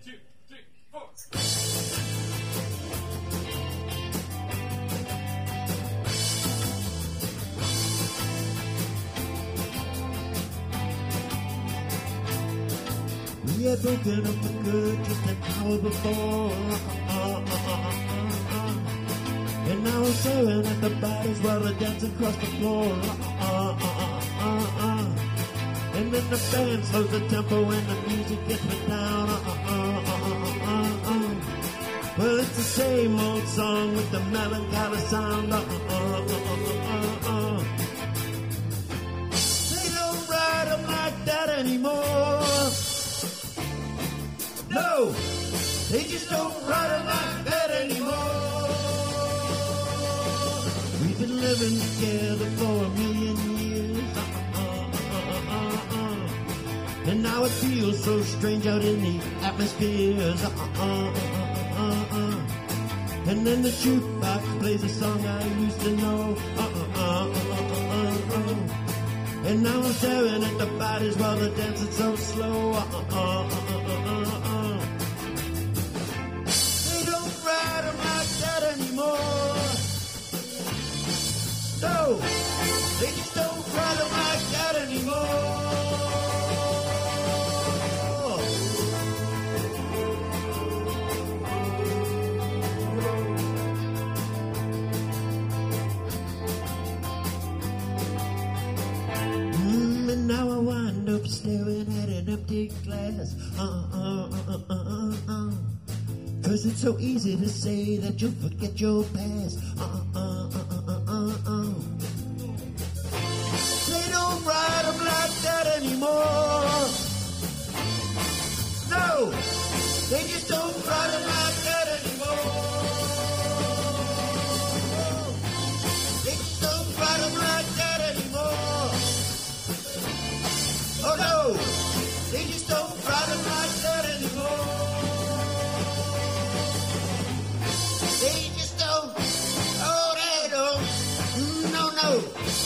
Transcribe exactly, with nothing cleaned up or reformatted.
two, three, four. We had broken up for good just an hour before. And now I'm staring at the bodies while they're dancing across the floor. And then the band slows the tempo and the music gets me down. Well, it's the same old song with the melancholy sound. They don't ride them like that anymore. No, they just don't ride them like that anymore. We've been living together for a million years. And now it feels so strange out in the atmospheres. Uh, uh, uh, uh, uh. And then the jukebox plays a song I used to know. Uh, uh, uh, uh, uh, uh. And now I'm staring at the bodies while they're dancing so slow. Uh, uh, uh, uh, uh, uh. They don't ride them like that anymore. No, they just don't ride them like that anymore. Now I wind up staring at an empty glass. Uh, uh, uh, uh, uh, uh. Cause it's so easy to say that you'll forget your past. Uh, uh, uh, uh, uh, uh, uh. They don't ride them like that anymore. No, they just don't ride them like that anymore. They just don't ride them like that anymore. Oh no, they just don't ride them like that anymore. They just don't, oh they don't, no, no,